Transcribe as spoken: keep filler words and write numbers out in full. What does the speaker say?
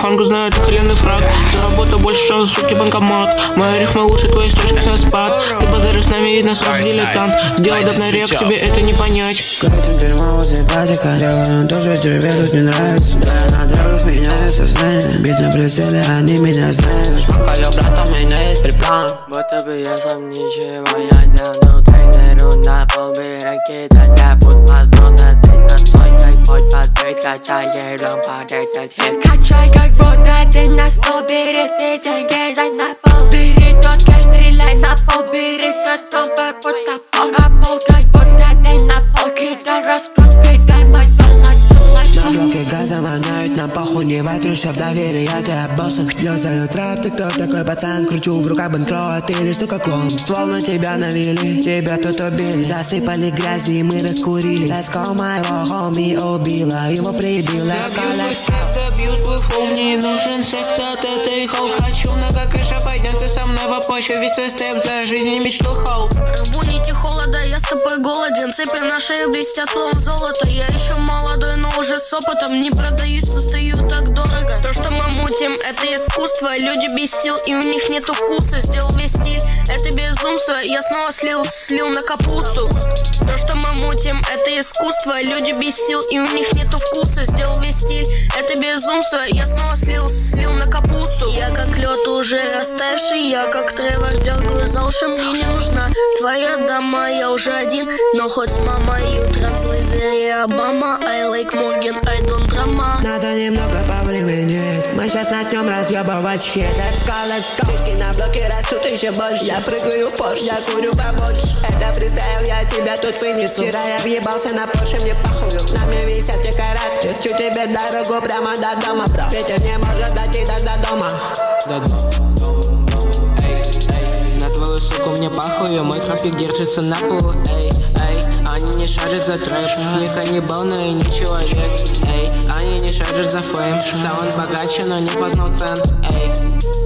Хангу знает охрененный фраг. Заработал больше, чем суки банкомат. Моя рифма лучше твоей строчки на спад. Ты базаришь с нами, видно, сразу дилетант. Сделай даб на рек, тебе это не понять. Катим дерьмо возле батика. Делаем то, что тебе тут не нравится. Да я на драгах меняю сознание. Бит на прицеле, они меня знают. Шмакаю, брат, у меня есть приплан. Будто бы я сам ничего, я делаю тренеру на полбе ракета. Я буду возможно, ты над сойкой, хоть подбить, качай, ром под этот хит. Качай, как будто ты на стол, бери ты деньги, дай на пол. Бери тот кэш, стреляй на пол, бери тот толпы, будто пол. А пол, как будто ты на полке, да раскрутки, дай мой пол на На блоке газа манают, на похуй не ватришься в доверие, ты обоссом. Лёзаю трап, ты кто такой пацан? Кручу в руках банкрот, ты лишь сука клон. Ствол на тебя навели, тебя тут убили. Засыпали грязи, мы раскурили. Let's go, моего хоми убила, его прибил. Let's go, let's go. Добью твой фол, мне нужен секс от этой хол. Хочу много кэша, пойдем ты со мной в опоще. Весь твой степ за жизнь не мечту хол. Рву нити холода, я с тобой голоден. Цепи на шее блестят словно золото. Я еще молодой, но уже с опытом. Не продаюсь, но стою так дорого. То, что мы мутим, это искусство. Люди без сил и у них нету вкуса. Сделал весь стиль, это безумство. Я снова слил, слил на капусту. То, что мы мутим, это искусство. Люди без сил и у них нету вкуса. Сделал весь стиль, это безумство. Я снова слил, слил на капусту. Я как лед уже растаявший. Я как Тревор дергаю за уши. Мне не нужна твоя дама, я уже один. Но хоть мама и утро Слизери Обама. I like Morgan, I don't drama. Надо немного повременить. Мы сейчас начнем разъебывать щит. Let's go, let's go. Диски на блоке растут еще больше. Я прыгаю в Порш, я курю побольше. Это фристайл, я тебя тут вынесу. Вчера я въебался на Порше, мне похую. На мне висят те карат. Чуть тебе дорогу прямо до дома, бро. Ветер не может дойти даже до дома. До дома. Эй, эй, на твою суку мне похую. Мой тропик держится на полу. Эй, эй, они не шарят за трэп. Не каннибал, но и не человек. Эй, они не шарят за фейм. Стал он богаче, но не познал цен. Эй.